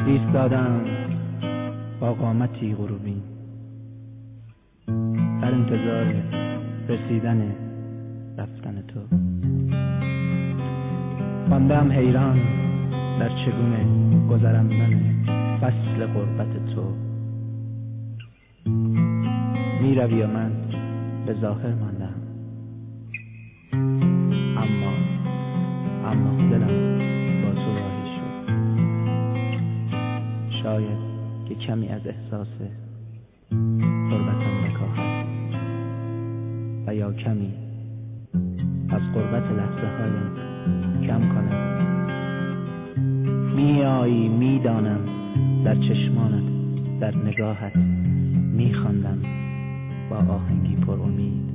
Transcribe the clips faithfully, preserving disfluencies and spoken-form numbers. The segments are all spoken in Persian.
ایستادم با قامتی غروبین در انتظار رسیدن رفتن تو. ماندم حیران در چگونه گذراندن فصل غربت تو. می روی و من به ظاهر ماندم، اما اما دلم با تو راهی شد. شاید که کمی از احساس غربتم بکاهد و یا کمی از غربت لحظه هایم کم کنم. می آیی می دانم، در چشمانت در نگاهت می خواندم با آهنگی پر امید.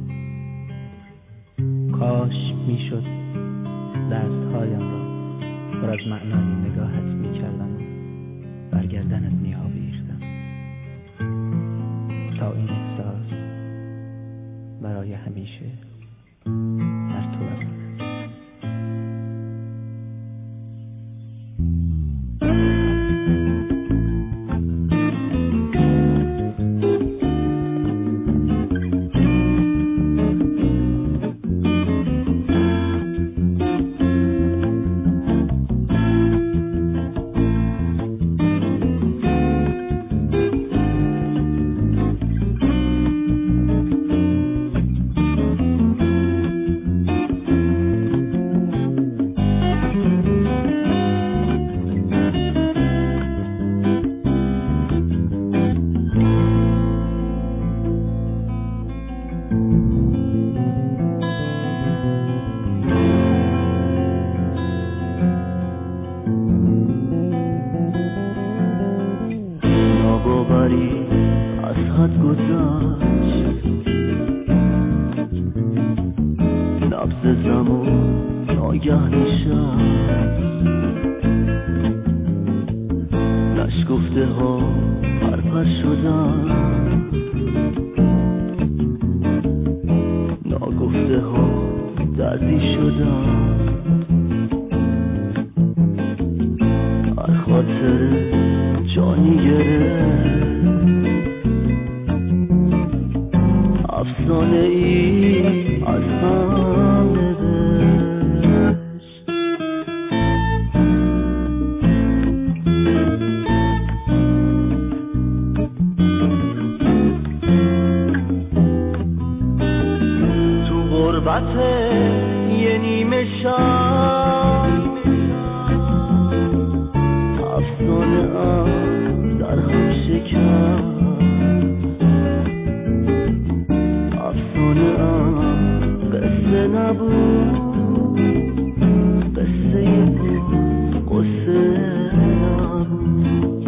کاش می شد دستهایم را پر از معنای نگاهت می کردم و بر گردنت می آویختم تا این احساس برای همیشه در تو بماند. از حد گذشت نبض زمان ناگه نشست، نشگفته ها پرپر شدن، ناگفته ها دردی شدن. هر خاطر جانی گرفت، افسانه ای از هم نوشت. تو غربت یه نیمه شب، افسانه ام در هم شکست، قصه نبود، قصه بود، قصه نبود.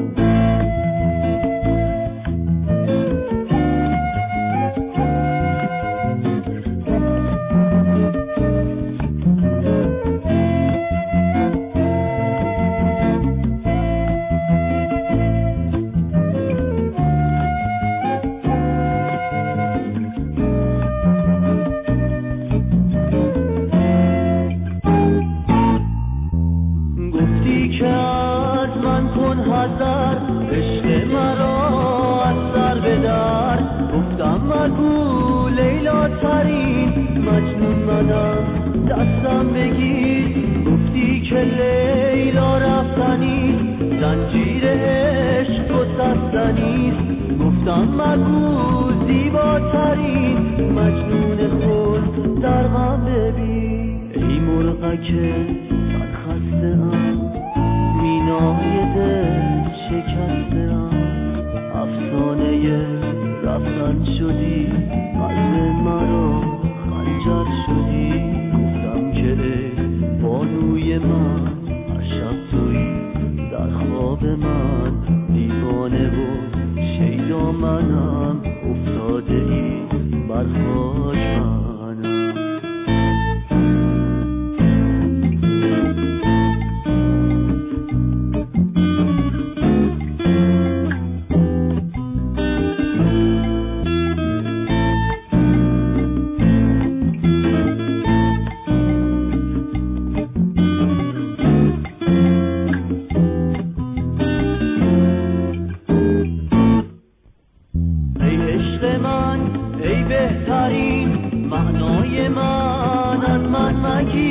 عشق مرا از سر به در، گفتم مگو لیلا ترین مجنون منم، دستم بگیر. گفتی که لیلا رفتنی، زنجیر عشق گسستنی. گفتم مگو زیباترین مجنون خود در من ببین. ای مرغک سرخسته ام، مینای دل شکسته ام، افسانه رفتن شدی، قلب مرا خنجر شدی. گفتم که ای بانوی من، هر شب تویی در خواب من، دیوانه و شیدا منم، افتاده ای بر خاک منم.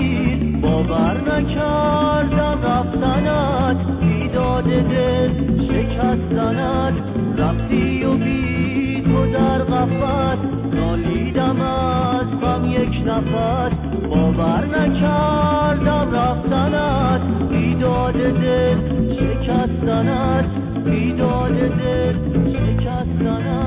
دیر باور نکردم رفتنت بیداد دل شکستنت رفتی و بی تو در قفس نالیدم از غم یک نفس باور نکردم رفتنت بیداد دل شکستنت بیداد دل شکستنت